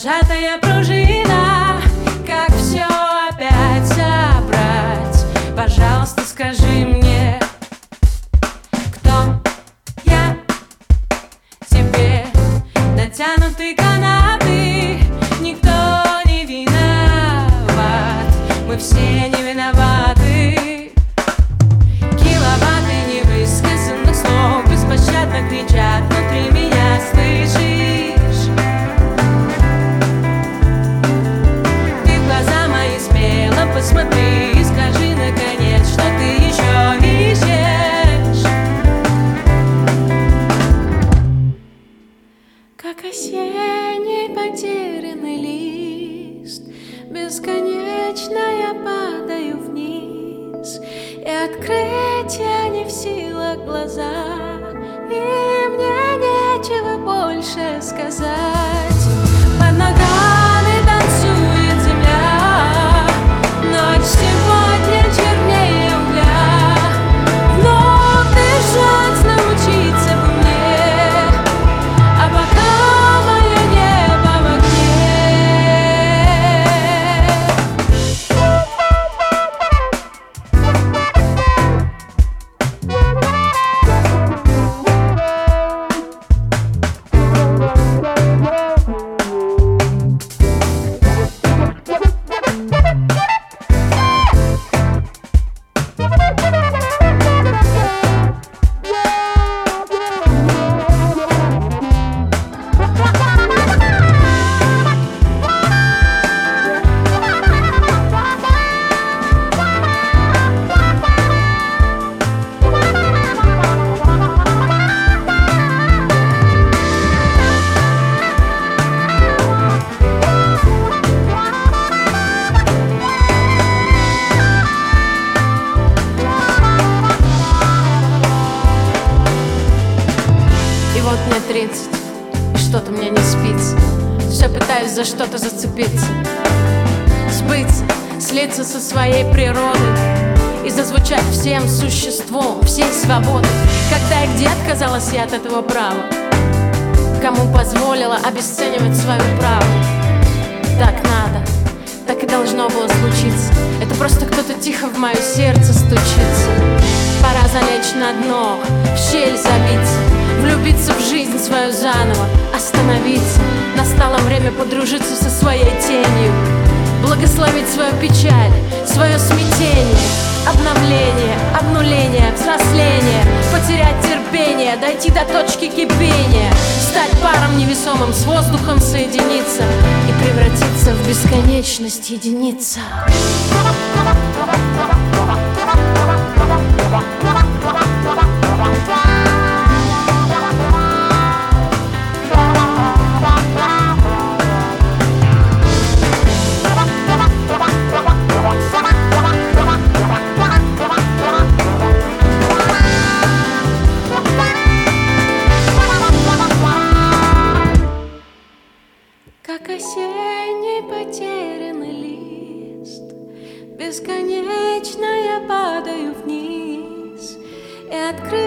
сжатая пружина. Как все опять собрать? Пожалуйста, скажи мне, кто я тебе? Натянутые канаты, никто не виноват, мы все не виноваты. Киловатты невысказанных слов беспощадно кричат внутри меня, слышишь? Ты в глаза мои смело посмотри и скажи наконец, что ты еще ищешь. Как осенний потерянный лист, бесконечно я падаю вниз, и открыть я не в силах глаза, и мне нечего больше сказать. Под ногами танцует земля, ночь сегодня чернее угля. Вновь дышать научиться бы мне, а пока мое небо в огне. Вот мне 30, и что-то мне не спится. Все пытаюсь за что-то зацепиться, сбыться, слиться со своей природой и зазвучать всем существом, всей свободой. Когда и где отказалась я от этого права? Кому позволила обесценивать свою правду? Так надо, так и должно было случиться. Это просто кто-то тихо в мое сердце стучится. Пора залечь на дно, в щель забиться, влюбиться в жизнь свою заново, остановиться. Настало время подружиться со своей тенью, благословить свою печаль, свое смятение, обновление, обнуление, взросление, потерять терпение, дойти до точки кипения, стать паром невесомым, с воздухом соединиться и превратиться в бесконечность единица. Как осенний потерянный лист, бесконечно я падаю вниз, и открыть